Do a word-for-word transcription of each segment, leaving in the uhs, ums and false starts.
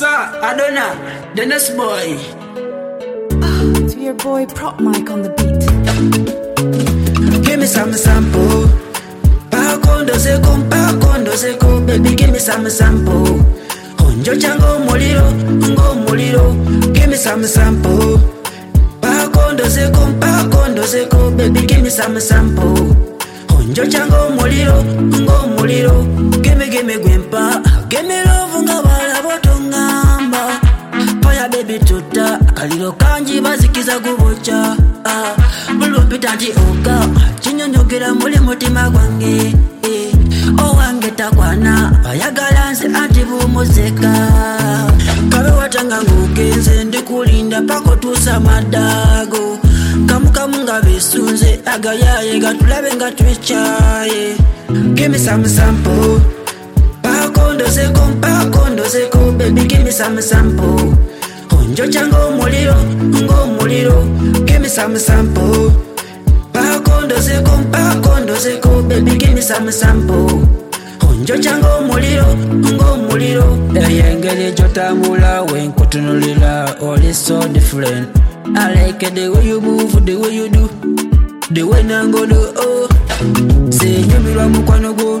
Sir Adona, the next boy. Oh, to your boy Prop Mike on the beat. Give me some sample. Pakondo seko, pakondo seko, baby, give me some sample. Onjo chango moliro, ngo moliro. Give me some sample. Pakondo seko, pakondo seko, baby, give me some sample. Onjo chango moliro, ngo moliro. Give me, give me gwempa, give me love nga bala botongamba. Paya baby tuta, kalilo kanji bazikiza gubocha. Ah, bulupita nti oka, chinyonyogera muli mutima gwange. Eh, owange takwana, bayagala nze anti bumuzeka. Kabe watanga ngukenze ndikulinda pako tusa madago. Kamu kamu nga besunze agayaye gatulabe nga twichaye. Give me some sample. Pakondo seko, pakondo seko, baby, give me some sample. Onjo chango moliro, ngo moliro. Give me some sample. Pakondo seko, pakondo seko, baby, give me some sample. Onjo chango moliro, ngo moliro. Eyengeri jotamula when kutunulira, all is so different. I like it the way you move, the way you do, the way nango do. Oh, say nyumira mukwano go.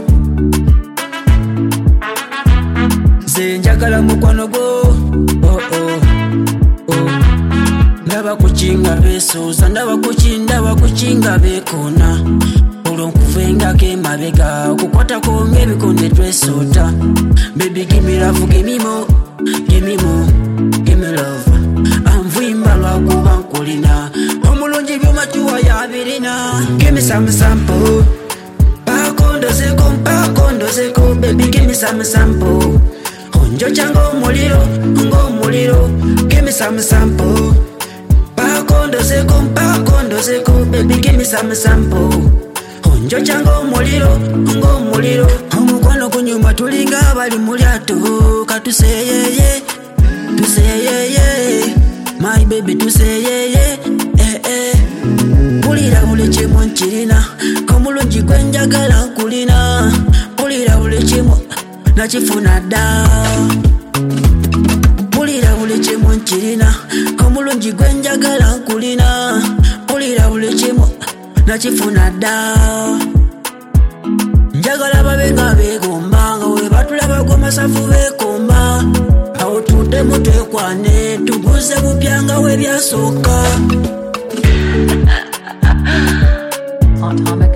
Say njagala mukwano go. Oh oh oh. Ndaba kuchinga besoza, ndaba kuchinda, ndaba kuchinga bekona. Olonkuvenga ke mabega, kukwata ko ngebikonde twesota. Baby give me love, give me more, give me more, give me love. Amvimba lwakuba nkulina, omulungi byuma tuwa yabirina. Give me some sample. Pakondo seko, pakondo seko, baby give me some sample. Onjo chango moliro, ngo moliro. Give me some sample. Pakondo seko, pakondo seko, baby give me some sample. Onjo chango moliro, ngo moliro. Omukwano kunyuma tulinga bali mulyato, katuseyeye, tuseyeye. My baby tuseyeye, eh eh. Pulira buli kimu nkirina, komulungi gwe njagala nkulina. Pulira buli kimu nakifuna dda. Pulira buli kimu nkirina, komulungi gwe njagala nkulina. Pulira buli kimu nakifuna dda. Njagala babe nga beegomba, nga we batulaba gwe masafu beekomba. Awo tuddemu twekwane, tuguze bupya nga we byasooka. Atomic